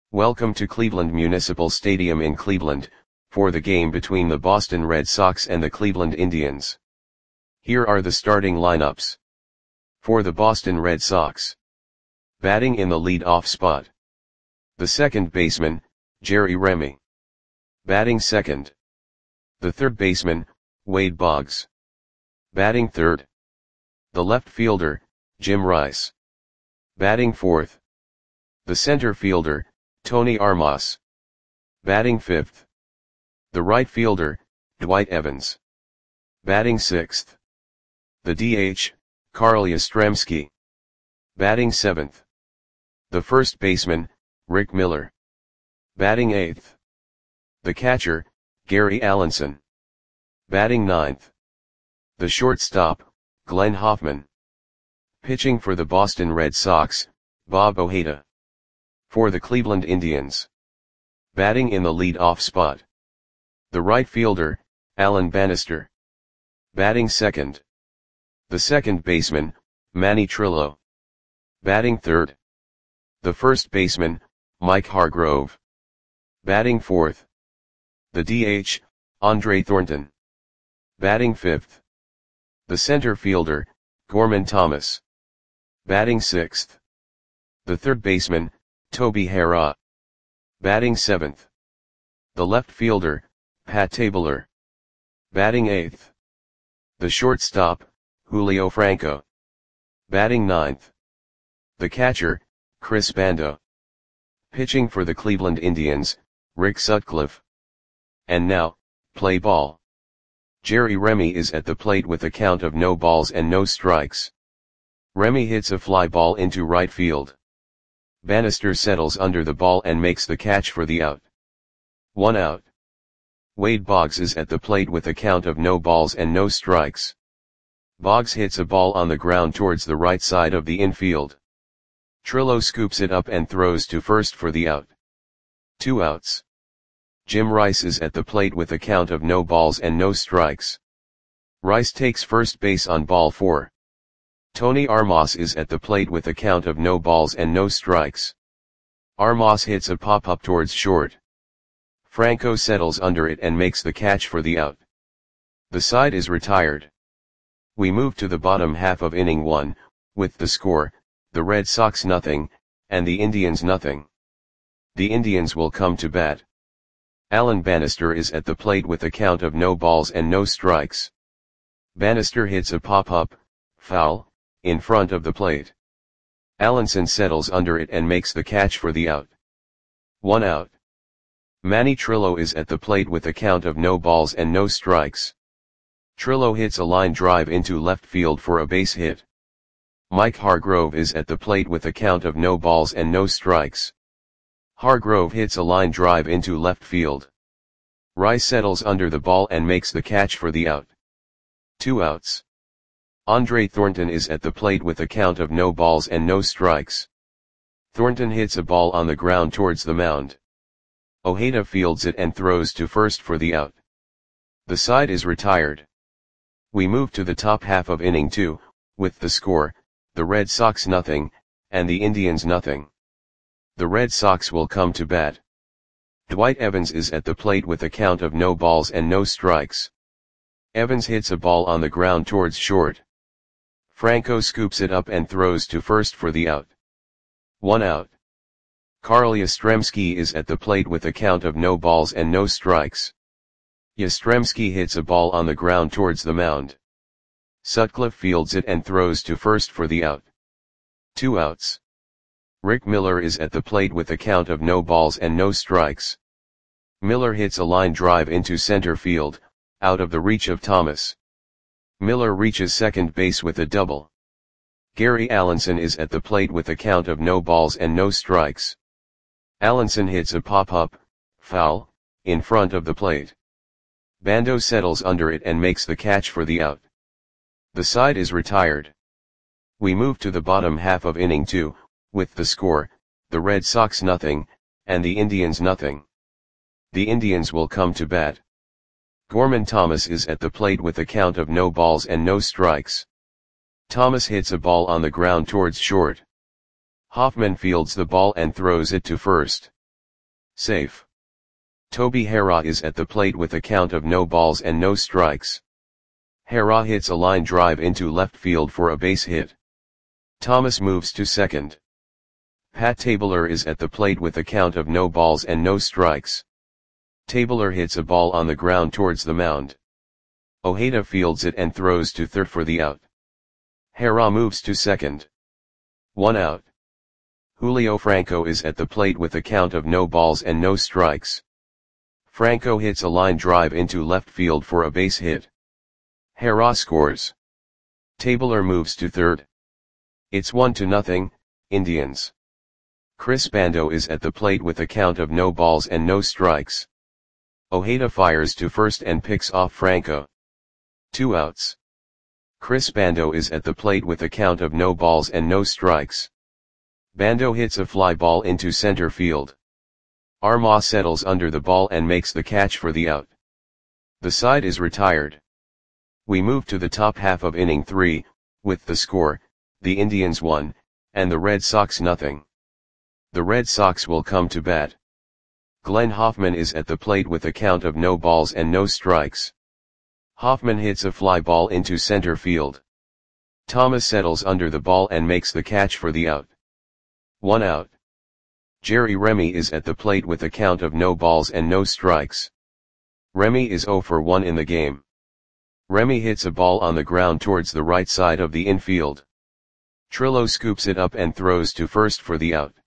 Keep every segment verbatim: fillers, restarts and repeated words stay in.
Welcome to Cleveland Municipal Stadium in Cleveland, for the game between the Boston Red Sox and the Cleveland Indians. Here are the starting lineups. For the Boston Red Sox. Batting in the lead-off spot. The second baseman, Jerry Remy. Batting second. The third baseman, Wade Boggs. Batting third. The left fielder, Jim Rice. Batting fourth. The center fielder, Tony Armas. Batting fifth. The right fielder, Dwight Evans. Batting sixth. The D H, Carl Yastrzemski. Batting seventh. The first baseman, Rick Miller. Batting eighth. The catcher, Gary Allenson. Batting ninth. The shortstop, Glenn Hoffman. Pitching for the Boston Red Sox, Bob Ojeda. For the Cleveland Indians. Batting in the lead-off spot. The right fielder, Alan Bannister. Batting second. The second baseman, Manny Trillo. Batting third. The first baseman, Mike Hargrove. Batting fourth. The D H, Andre Thornton. Batting fifth. The center fielder, Gorman Thomas. Batting sixth. The third baseman, Toby Harrah. Batting seventh. The left fielder, Pat Tabler. Batting eighth. The shortstop, Julio Franco. Batting ninth. The catcher, Chris Bando. Pitching for the Cleveland Indians, Rick Sutcliffe. And now, play ball. Jerry Remy is at the plate with a count of no balls and no strikes. Remy hits a fly ball into right field. Bannister settles under the ball and makes the catch for the out. One out. Wade Boggs is at the plate with a count of no balls and no strikes. Boggs hits a ball on the ground towards the right side of the infield. Trillo scoops it up and throws to first for the out. Two outs. Jim Rice is at the plate with a count of no balls and no strikes. Rice takes first base on ball four. Tony Armas is at the plate with a count of no balls and no strikes. Armas hits a pop-up towards short. Franco settles under it and makes the catch for the out. The side is retired. We move to the bottom half of inning one, with the score, the Red Sox nothing, and the Indians nothing. The Indians will come to bat. Alan Bannister is at the plate with a count of no balls and no strikes. Bannister hits a pop-up, foul, in front of the plate. Allenson settles under it and makes the catch for the out. One out. Manny Trillo is at the plate with a count of no balls and no strikes. Trillo hits a line drive into left field for a base hit. Mike Hargrove is at the plate with a count of no balls and no strikes. Hargrove hits a line drive into left field. Rice settles under the ball and makes the catch for the out. Two outs. Andre Thornton is at the plate with a count of no balls and no strikes. Thornton hits a ball on the ground towards the mound. Ojeda fields it and throws to first for the out. The side is retired. We move to the top half of inning two, with the score, the Red Sox nothing, and the Indians nothing. The Red Sox will come to bat. Dwight Evans is at the plate with a count of no balls and no strikes. Evans hits a ball on the ground towards short. Franco scoops it up and throws to first for the out. One out. Carl Yastrzemski is at the plate with a count of no balls and no strikes. Yastrzemski hits a ball on the ground towards the mound. Sutcliffe fields it and throws to first for the out. Two outs. Rick Miller is at the plate with a count of no balls and no strikes. Miller hits a line drive into center field, out of the reach of Thomas. Miller reaches second base with a double. Gary Allenson is at the plate with a count of no balls and no strikes. Allenson hits a pop-up, foul, in front of the plate. Bando settles under it and makes the catch for the out. The side is retired. We move to the bottom half of inning two, with the score, the Red Sox nothing, and the Indians nothing. The Indians will come to bat. Gorman Thomas is at the plate with a count of no balls and no strikes. Thomas hits a ball on the ground towards short. Hoffman fields the ball and throws it to first. Safe. Toby Harrah is at the plate with a count of no balls and no strikes. Harrah hits a line drive into left field for a base hit. Thomas moves to second. Pat Tabler is at the plate with a count of no balls and no strikes. Tabler hits a ball on the ground towards the mound. Ojeda fields it and throws to third for the out. Harrah moves to second. One out. Julio Franco is at the plate with a count of no balls and no strikes. Franco hits a line drive into left field for a base hit. Harrah scores. Tabler moves to third. It's one to nothing, Indians. Chris Bando is at the plate with a count of no balls and no strikes. Ojeda fires to first and picks off Franco. Two outs. Chris Bando is at the plate with a count of no balls and no strikes. Bando hits a fly ball into center field. Armah settles under the ball and makes the catch for the out. The side is retired. We move to the top half of inning three, with the score, the Indians one, and the Red Sox nothing. The Red Sox will come to bat. Glenn Hoffman is at the plate with a count of no balls and no strikes. Hoffman hits a fly ball into center field. Thomas settles under the ball and makes the catch for the out. One out. Jerry Remy is at the plate with a count of no balls and no strikes. Remy is zero for one in the game. Remy hits a ball on the ground towards the right side of the infield. Trillo scoops it up and throws to first for the out.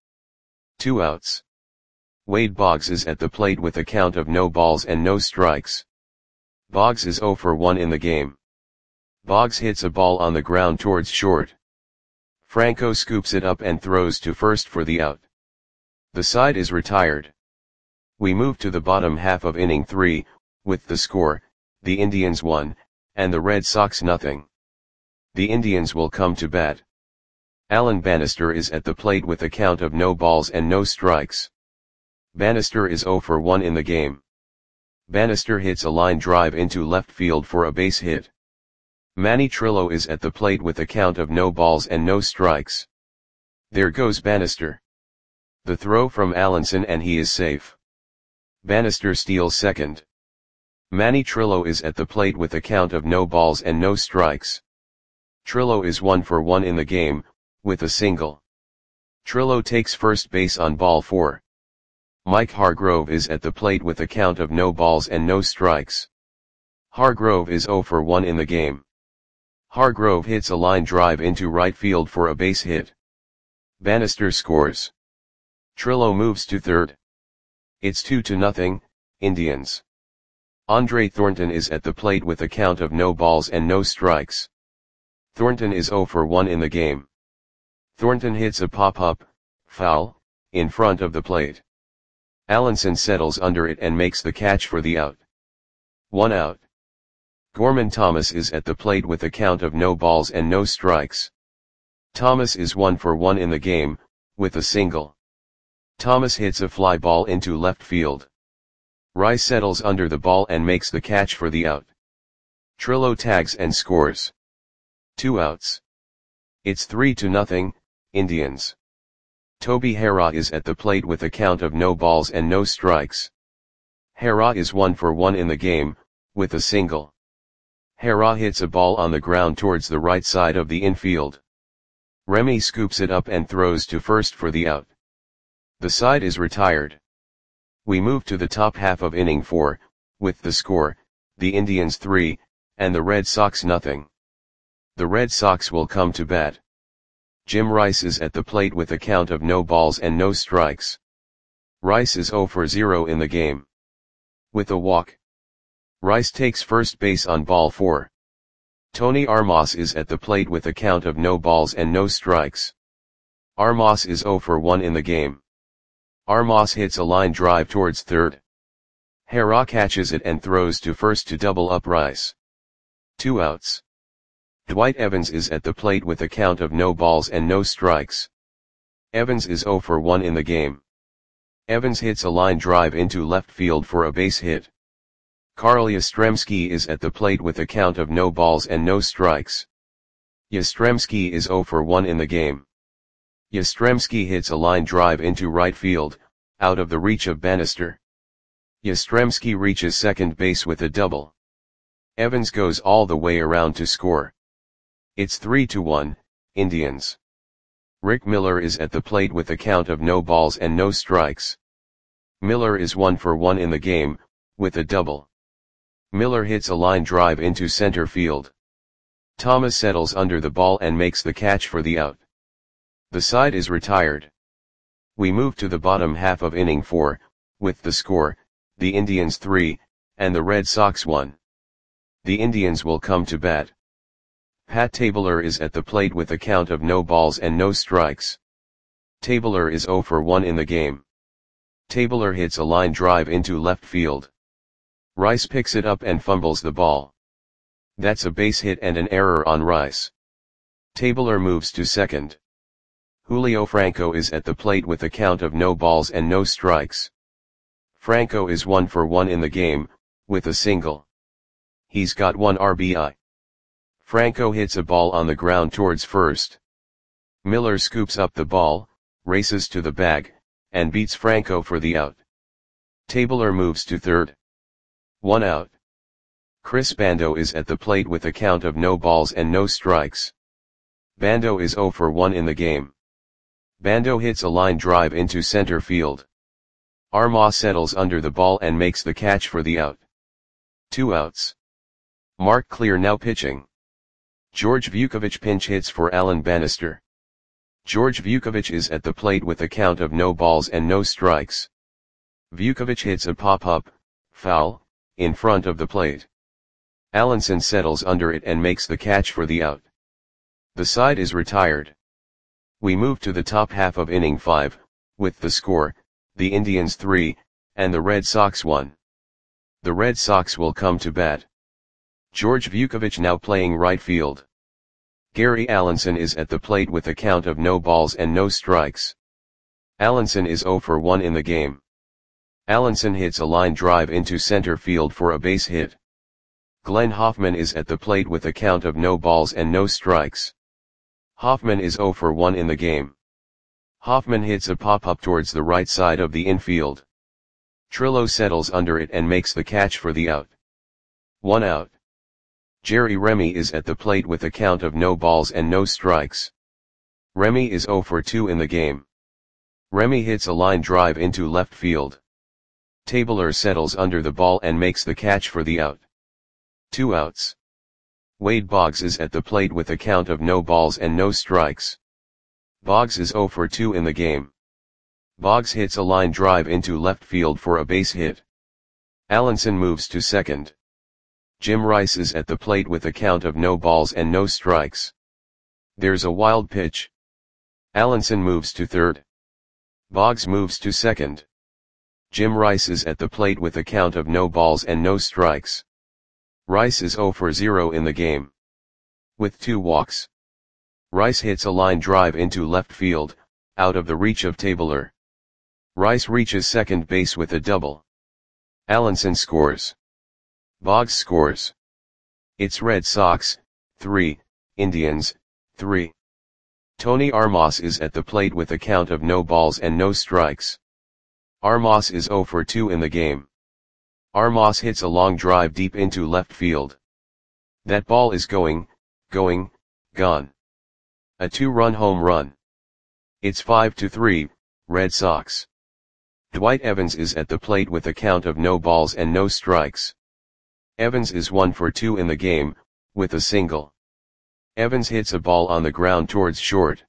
Two outs. Wade Boggs is at the plate with a count of no balls and no strikes. Boggs is zero for one in the game. Boggs hits a ball on the ground towards short. Franco scoops it up and throws to first for the out. The side is retired. We move to the bottom half of inning three, with the score, the Indians one, and the Red Sox nothing. The Indians will come to bat. Alan Bannister is at the plate with a count of no balls and no strikes. Bannister is zero for one in the game. Bannister hits a line drive into left field for a base hit. Manny Trillo is at the plate with a count of no balls and no strikes. There goes Bannister. The throw from Allenson and he is safe. Bannister steals second. Manny Trillo is at the plate with a count of no balls and no strikes. Trillo is one for one in the game, with a single. Trillo takes first base on ball four. Mike Hargrove is at the plate with a count of no balls and no strikes. Hargrove is zero for one in the game. Hargrove hits a line drive into right field for a base hit. Bannister scores. Trillo moves to third. It's two to nothing, Indians. Andre Thornton is at the plate with a count of no balls and no strikes. Thornton is zero for one in the game. Thornton hits a pop-up, foul, in front of the plate. Allenson settles under it and makes the catch for the out. One out. Gorman Thomas is at the plate with a count of no balls and no strikes. Thomas is one for one in the game, with a single. Thomas hits a fly ball into left field. Rice settles under the ball and makes the catch for the out. Trillo tags and scores. Two outs. It's three to nothing, Indians. Toby Harrah is at the plate with a count of no balls and no strikes. Harrah is one for one in the game, with a single. Harrah hits a ball on the ground towards the right side of the infield. Remy scoops it up and throws to first for the out. The side is retired. We move to the top half of inning four, with the score, the Indians three, and the Red Sox nothing. The Red Sox will come to bat. Jim Rice is at the plate with a count of no balls and no strikes. Rice is zero for zero in the game. With a walk. Rice takes first base on ball four. Tony Armas is at the plate with a count of no balls and no strikes. Armas is zero for one in the game. Armas hits a line drive towards third. Harrah catches it and throws to first to double up Rice. Two outs. Dwight Evans is at the plate with a count of no balls and no strikes. Evans is zero for one in the game. Evans hits a line drive into left field for a base hit. Carl Yastrzemski is at the plate with a count of no balls and no strikes. Yastrzemski is zero for one in the game. Yastrzemski hits a line drive into right field, out of the reach of Bannister. Yastrzemski reaches second base with a double. Evans goes all the way around to score. It's three to one, Indians. Rick Miller is at the plate with a count of no balls and no strikes. Miller is one for one in the game, with a double. Miller hits a line drive into center field. Thomas settles under the ball and makes the catch for the out. The side is retired. We move to the bottom half of inning four, with the score, the Indians three, and the Red Sox one. The Indians will come to bat. Pat Tabler is at the plate with a count of no balls and no strikes. Tabler is zero for one in the game. Tabler hits a line drive into left field. Rice picks it up and fumbles the ball. That's a base hit and an error on Rice. Tabler moves to second. Julio Franco is at the plate with a count of no balls and no strikes. Franco is one for one in the game, with a single. He's got one R B I. Franco hits a ball on the ground towards first. Miller scoops up the ball, races to the bag, and beats Franco for the out. Tabler moves to third. One out. Chris Bando is at the plate with a count of no balls and no strikes. Bando is zero for one in the game. Bando hits a line drive into center field. Armah settles under the ball and makes the catch for the out. Two outs. Mark Clear now pitching. George Vukovic pinch hits for Alan Bannister. George Vukovic is at the plate with a count of no balls and no strikes. Vukovic hits a pop-up, foul, in front of the plate. Allenson settles under it and makes the catch for the out. The side is retired. We move to the top half of inning five, with the score, the Indians three, and the Red Sox one. The Red Sox will come to bat. George Vukovic now playing right field. Gary Allenson is at the plate with a count of no balls and no strikes. Allenson is zero for one in the game. Allenson hits a line drive into center field for a base hit. Glenn Hoffman is at the plate with a count of no balls and no strikes. Hoffman is zero for one in the game. Hoffman hits a pop-up towards the right side of the infield. Trillo settles under it and makes the catch for the out. One out. Jerry Remy is at the plate with a count of no balls and no strikes. Remy is zero for two in the game. Remy hits a line drive into left field. Tabler settles under the ball and makes the catch for the out. Two outs. Wade Boggs is at the plate with a count of no balls and no strikes. Boggs is zero for two in the game. Boggs hits a line drive into left field for a base hit. Allenson moves to second. Jim Rice is at the plate with a count of no balls and no strikes. There's a wild pitch. Allenson moves to third. Boggs moves to second. Jim Rice is at the plate with a count of no balls and no strikes. Rice is zero for zero in the game. With two walks. Rice hits a line drive into left field, out of the reach of Tabler. Rice reaches second base with a double. Allenson scores. Boggs scores. It's Red Sox, three, Indians, three. Tony Armas is at the plate with a count of no balls and no strikes. Armas is zero for two in the game. Armas hits a long drive deep into left field. That ball is going, going, gone. A two-run home run. It's five to three, Red Sox. Dwight Evans is at the plate with a count of no balls and no strikes. Evans is one for two in the game, with a single. Evans hits a ball on the ground towards short.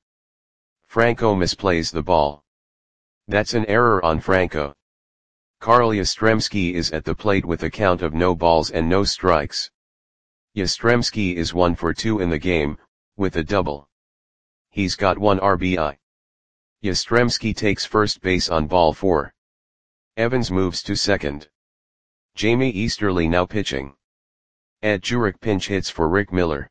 Franco misplays the ball. That's an error on Franco. Carl Yastrzemski is at the plate with a count of no balls and no strikes. Yastrzemski is one for two in the game, with a double. He's got one R B I. Yastrzemski takes first base on ball four. Evans moves to second. Jamie Easterly now pitching. Ed Jurek pinch hits for Rick Miller.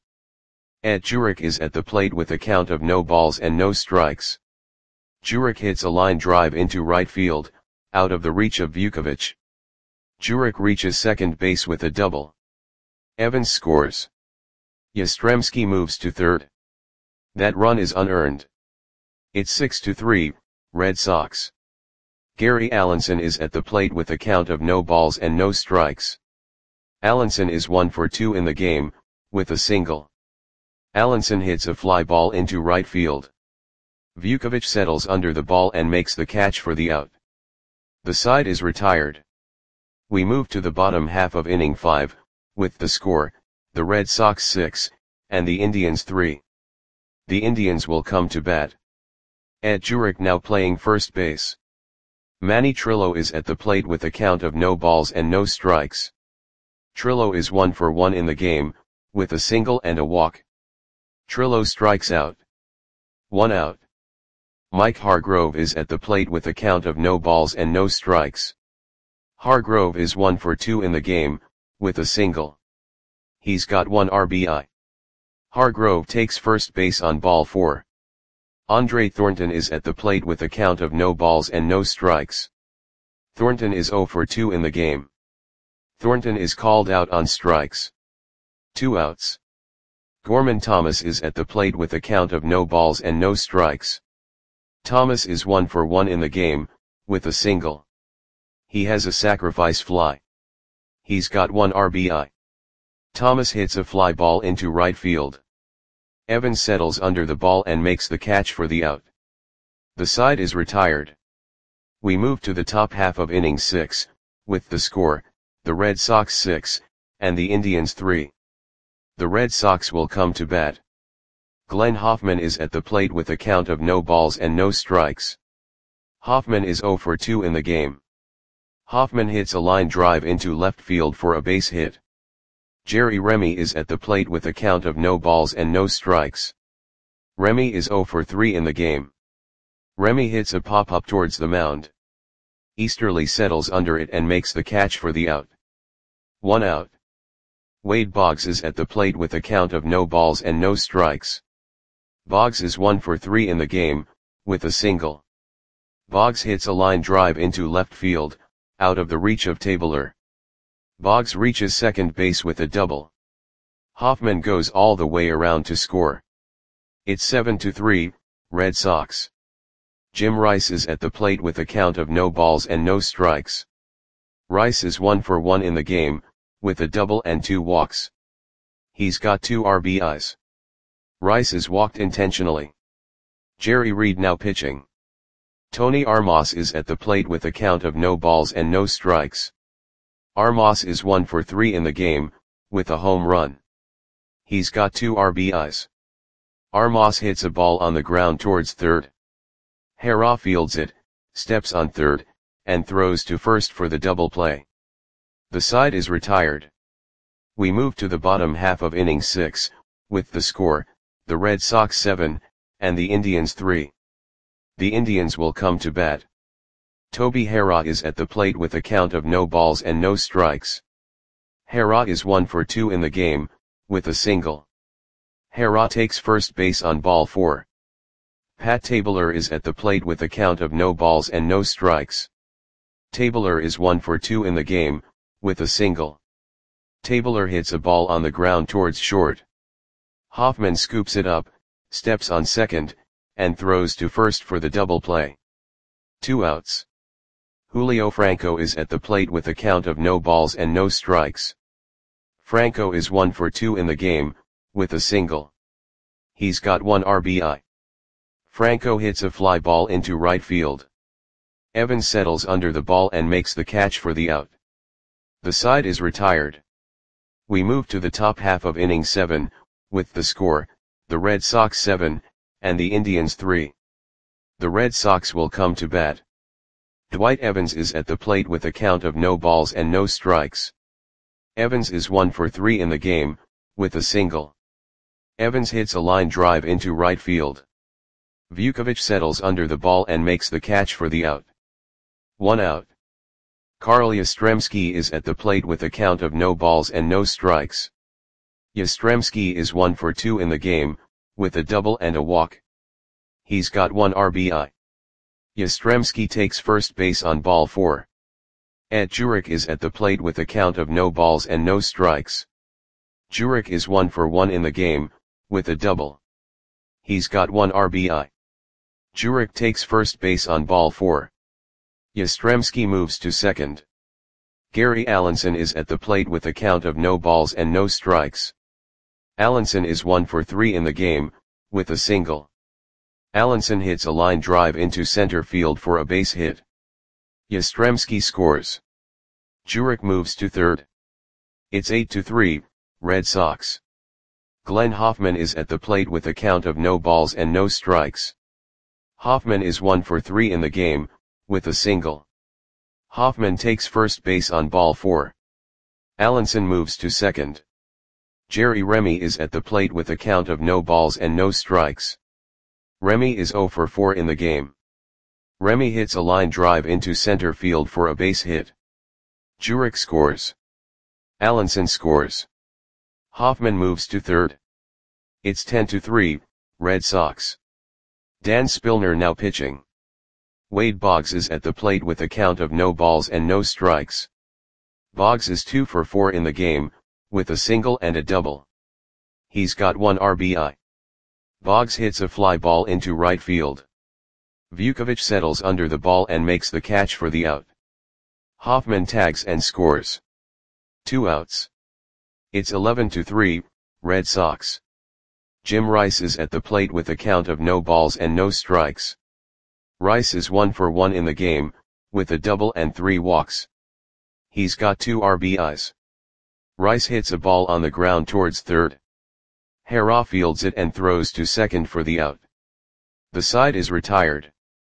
Ed Jurek is at the plate with a count of no balls and no strikes. Jurek hits a line drive into right field, out of the reach of Vukovic. Jurek reaches second base with a double. Evans scores. Yastrzemski moves to third. That run is unearned. It's six to three, Red Sox. Gary Allenson is at the plate with a count of no balls and no strikes. Allenson is one for two in the game, with a single. Allenson hits a fly ball into right field. Vukovic settles under the ball and makes the catch for the out. The side is retired. We move to the bottom half of inning five, with the score, the Red Sox six, and the Indians three. The Indians will come to bat. Ed Jurek now playing first base. Manny Trillo is at the plate with a count of no balls and no strikes. Trillo is one for one in the game, with a single and a walk. Trillo strikes out. One out. Mike Hargrove is at the plate with a count of no balls and no strikes. Hargrove is one for two in the game, with a single. He's got one R B I. Hargrove takes first base on ball four. Andre Thornton is at the plate with a count of no balls and no strikes. Thornton is zero for two in the game. Thornton is called out on strikes. Two outs. Gorman Thomas is at the plate with a count of no balls and no strikes. Thomas is one for one in the game, with a single. He has a sacrifice fly. He's got one R B I. Thomas hits a fly ball into right field. Evans settles under the ball and makes the catch for the out. The side is retired. We move to the top half of inning six, with the score, the Red Sox six, and the Indians three. The Red Sox will come to bat. Glenn Hoffman is at the plate with a count of no balls and no strikes. Hoffman is zero for two in the game. Hoffman hits a line drive into left field for a base hit. Jerry Remy is at the plate with a count of no balls and no strikes. Remy is zero for three in the game. Remy hits a pop-up towards the mound. Easterly settles under it and makes the catch for the out. One out. Wade Boggs is at the plate with a count of no balls and no strikes. Boggs is one for three in the game, with a single. Boggs hits a line drive into left field, out of the reach of Tabler. Boggs reaches second base with a double. Hoffman goes all the way around to score. It's seven to three, Red Sox. Jim Rice is at the plate with a count of no balls and no strikes. Rice is one for one in the game, with a double and two walks. He's got two R B Is. Rice is walked intentionally. Jerry Reed now pitching. Tony Armas is at the plate with a count of no balls and no strikes. Armas is one for three in the game, with a home run. He's got two R B Is. Armas hits a ball on the ground towards third. Hera fields it, steps on third, and throws to first for the double play. The side is retired. We move to the bottom half of inning six, with the score, the Red Sox seven, and the Indians three. The Indians will come to bat. Toby Hera is at the plate with a count of no balls and no strikes. Hera is one for two in the game, with a single. Hera takes first base on ball four. Pat Tabler is at the plate with a count of no balls and no strikes. Tabler is one for two in the game, with a single. Tabler hits a ball on the ground towards short. Hoffman scoops it up, steps on second, and throws to first for the double play. Two outs. Julio Franco is at the plate with a count of no balls and no strikes. Franco is one for two in the game, with a single. He's got one R B I. Franco hits a fly ball into right field. Evans settles under the ball and makes the catch for the out. The side is retired. We move to the top half of inning seven, with the score, the Red Sox seven, and the Indians three. The Red Sox will come to bat. Dwight Evans is at the plate with a count of no balls and no strikes. Evans is one for three in the game, with a single. Evans hits a line drive into right field. Vukovic settles under the ball and makes the catch for the out. One out. Carl Yastrzemski is at the plate with a count of no balls and no strikes. Yastrzemski is one for two in the game, with a double and a walk. He's got one R B I. Yastrzemski takes first base on ball four. Ed Jurek is at the plate with a count of no balls and no strikes. Jurek is one for one in the game, with a double. He's got one R B I. Jurek takes first base on ball four. Yastrzemski moves to second. Gary Allenson is at the plate with a count of no balls and no strikes. Allenson is one for three in the game, with a single. Allenson hits a line drive into center field for a base hit. Yastrzemski scores. Jurek moves to third. It's eight to three, Red Sox. Glenn Hoffman is at the plate with a count of no balls and no strikes. Hoffman is one for three in the game, with a single. Hoffman takes first base on ball four. Allenson moves to second. Jerry Remy is at the plate with a count of no balls and no strikes. Remy is zero for four in the game. Remy hits a line drive into center field for a base hit. Jurek scores. Allenson scores. Hoffman moves to third. It's ten to three, Red Sox. Dan Spillner now pitching. Wade Boggs is at the plate with a count of no balls and no strikes. Boggs is two for four in the game, with a single and a double. He's got one R B I. Boggs hits a fly ball into right field. Vukovich settles under the ball and makes the catch for the out. Hoffman tags and scores. Two outs. It's eleven to three, Red Sox. Jim Rice is at the plate with a count of no balls and no strikes. Rice is one for one in the game, with a double and three walks. He's got two R B Is. Rice hits a ball on the ground towards third. Harrah fields it and throws to second for the out. The side is retired.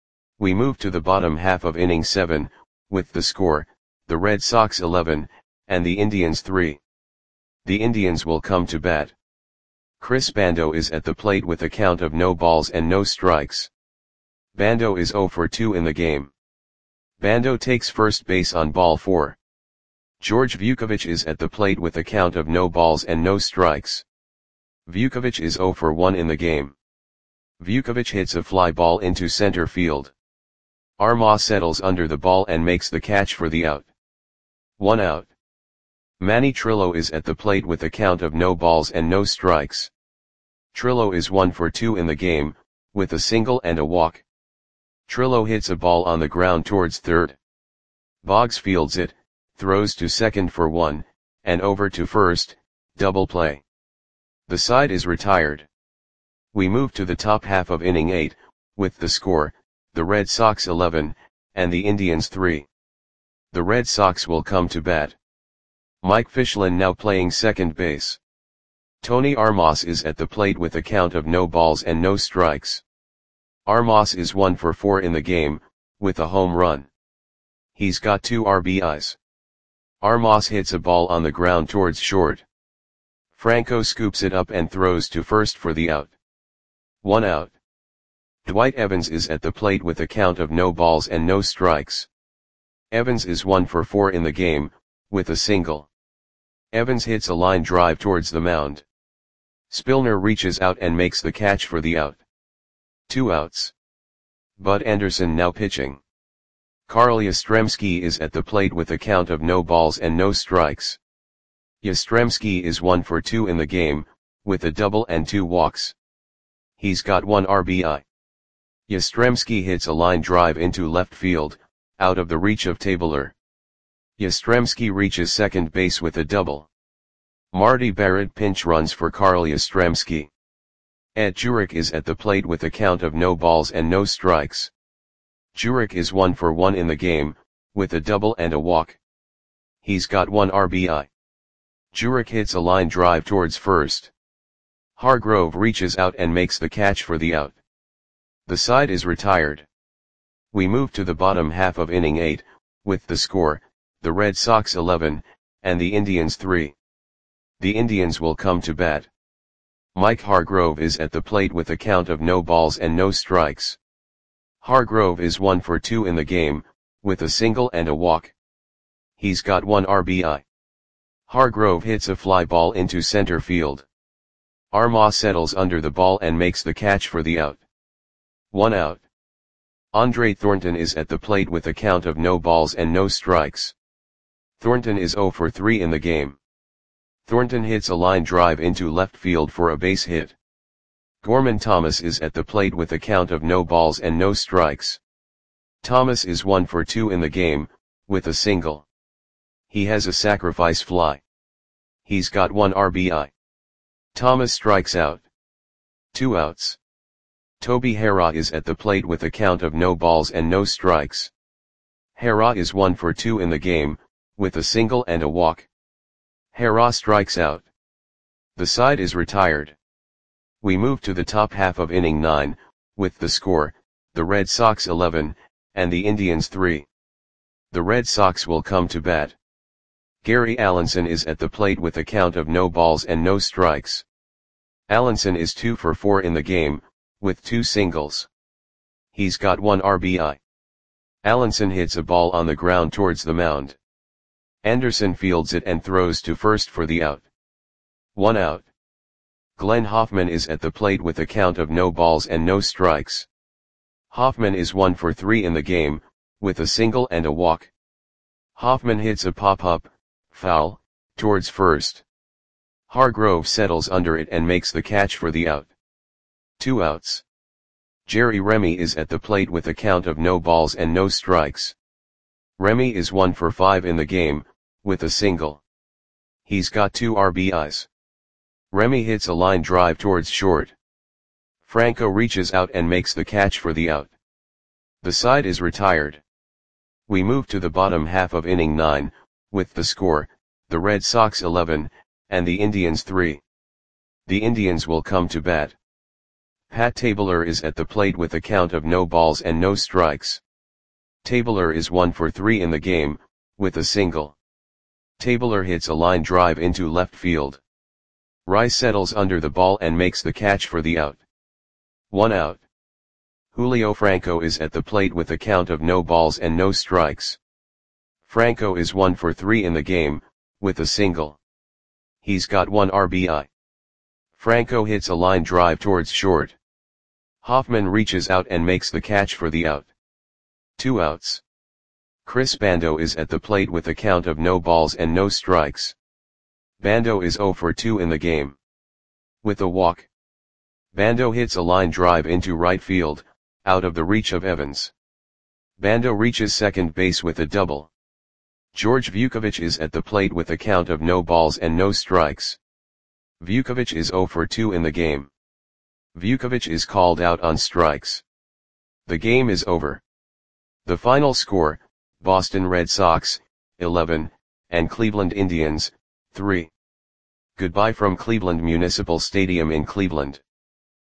We move to the bottom half of inning seven, with the score, the Red Sox eleven, and the Indians three. The Indians will come to bat. Chris Bando is at the plate with a count of no balls and no strikes. Bando is zero for two in the game. Bando takes first base on ball four. George Vukovich is at the plate with a count of no balls and no strikes. Vukovich is zero for one in the game. Vukovich hits a fly ball into center field. Armah settles under the ball and makes the catch for the out. One out. Manny Trillo is at the plate with a count of no balls and no strikes. Trillo is one for two in the game, with a single and a walk. Trillo hits a ball on the ground towards third. Boggs fields it, throws to second for one, and over to first, double play. The side is retired. We move to the top half of inning eight, with the score, the Red Sox eleven, and the Indians three. The Red Sox will come to bat. Mike Fichlin now playing second base. Tony Armas is at the plate with a count of no balls and no strikes. Armas is one for four in the game, with a home run. He's got two R B Is. Armas hits a ball on the ground towards short. Franco scoops it up and throws to first for the out. One out. Dwight Evans is at the plate with a count of no balls and no strikes. Evans is one for four in the game, with a single. Evans hits a line drive towards the mound. Spillner reaches out and makes the catch for the out. Two outs. Bud Anderson now pitching. Carl Yastrzemski is at the plate with a count of no balls and no strikes. Yastrzemski is one for two in the game, with a double and two walks. He's got one R B I. Yastrzemski hits a line drive into left field, out of the reach of Tabler. Yastrzemski reaches second base with a double. Marty Barrett pinch runs for Carl Yastrzemski. Ed Jurek is at the plate with a count of no balls and no strikes. Jurek is one for one in the game, with a double and a walk. He's got one R B I. Jurek hits a line drive towards first. Hargrove reaches out and makes the catch for the out. The side is retired. We move to the bottom half of inning eight, with the score, the Red Sox eleven, and the Indians three. The Indians will come to bat. Mike Hargrove is at the plate with a count of no balls and no strikes. Hargrove is one for two in the game, with a single and a walk. He's got one R B I. Hargrove hits a fly ball into center field. Armah settles under the ball and makes the catch for the out. One out. Andre Thornton is at the plate with a count of no balls and no strikes. Thornton is zero for three in the game. Thornton hits a line drive into left field for a base hit. Gorman Thomas is at the plate with a count of no balls and no strikes. Thomas is one for two in the game, with a single. He has a sacrifice fly. He's got one R B I. Thomas strikes out. Two outs. Toby Harrah is at the plate with a count of no balls and no strikes. Harrah is one for two in the game, with a single and a walk. Harrah strikes out. The side is retired. We move to the top half of inning nine, with the score, the Red Sox eleven, and the Indians three. The Red Sox will come to bat. Gary Allenson is at the plate with a count of no balls and no strikes. Allenson is two for four in the game, with two singles. He's got one R B I. Allenson hits a ball on the ground towards the mound. Anderson fields it and throws to first for the out. One out. Glenn Hoffman is at the plate with a count of no balls and no strikes. Hoffman is one for three in the game, with a single and a walk. Hoffman hits a pop-up, foul, towards first. Hargrove settles under it and makes the catch for the out. Two outs. Jerry Remy is at the plate with a count of no balls and no strikes. Remy is one for five in the game, with a single. He's got two R B Is. Remy hits a line drive towards short. Franco reaches out and makes the catch for the out. The side is retired. We move to the bottom half of inning nine, with the score, the Red Sox eleven, and the Indians three. The Indians will come to bat. Pat Tabler is at the plate with a count of no balls and no strikes. Tabler is one for three in the game, with a single. Tabler hits a line drive into left field. Rice settles under the ball and makes the catch for the out. One out. Julio Franco is at the plate with a count of no balls and no strikes. Franco is one for three in the game, with a single. He's got one R B I. Franco hits a line drive towards short. Hoffman reaches out and makes the catch for the out. Two outs. Chris Bando is at the plate with a count of no balls and no strikes. Bando is zero for two in the game. With a walk. Bando hits a line drive into right field, out of the reach of Evans. Bando reaches second base with a double. George Vukovic is at the plate with a count of no balls and no strikes. Vukovic is zero for two in the game. Vukovic is called out on strikes. The game is over. The final score, Boston Red Sox, eleven, and Cleveland Indians, three. Goodbye from Cleveland Municipal Stadium in Cleveland.